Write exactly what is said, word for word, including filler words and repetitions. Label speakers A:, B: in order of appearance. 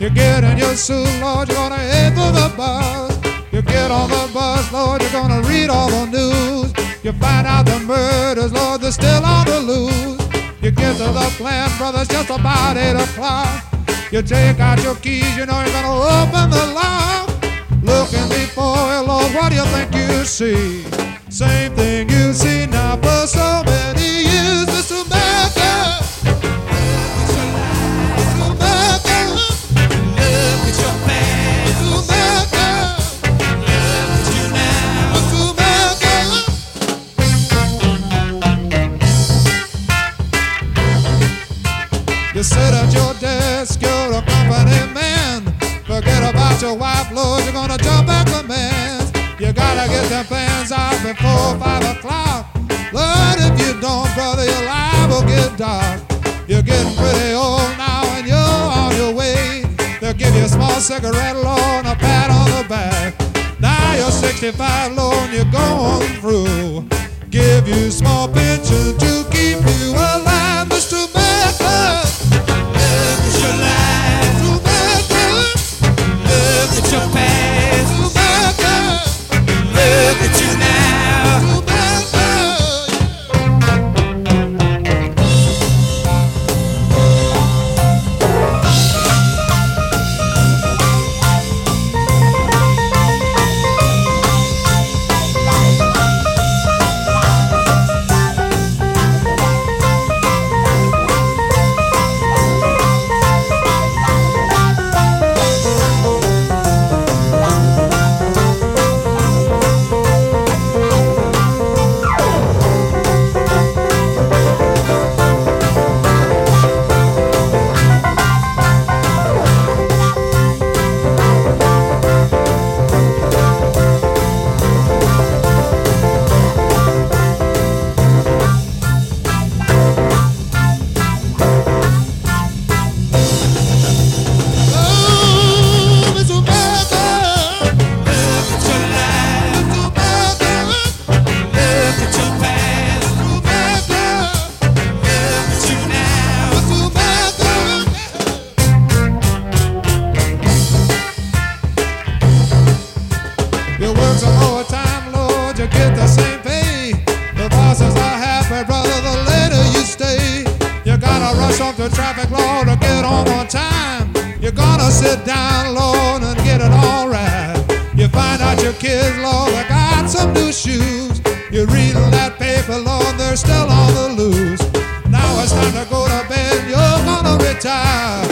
A: You get in your suit, Lord, you're gonna head for the bus. You get on the bus, Lord, you're gonna read all the news. You find out the murders, Lord, they're still on the loose. You get to the plant, brother, it's just about eight o'clock. You take out your keys, you know you're gonna open the lock. Looking before you, Lord, what do you think you see? Same thing you see now for so many years, Mister America. You sit at your desk, you're a company man. Forget about your wife, Lord, you're gonna jump at commands. You gotta get them fans out before five o'clock. Lord, if you don't, brother, your life will get dark. You're getting pretty old now and you're on your way. They'll give you a small cigarette, Lord, and a pat on the back. Now you're sixty-five, Lord, and you're going through. Give you small pension to keep you alive, Mister America.
B: Look at your life.
A: America.
B: Look at your past.
A: America.
B: Look at you now.
A: America. You work some overtime, Lord, you get the same pay. The bosses are happy, brother, the later you stay. You gotta rush off the traffic, Lord, to get home on time. You're gonna sit down, Lord, and get it all right. You find out your kids, Lord, they got some new shoes. You're reading that paper, Lord, they're still on the loose. Now it's time to go to bed, you're gonna retire.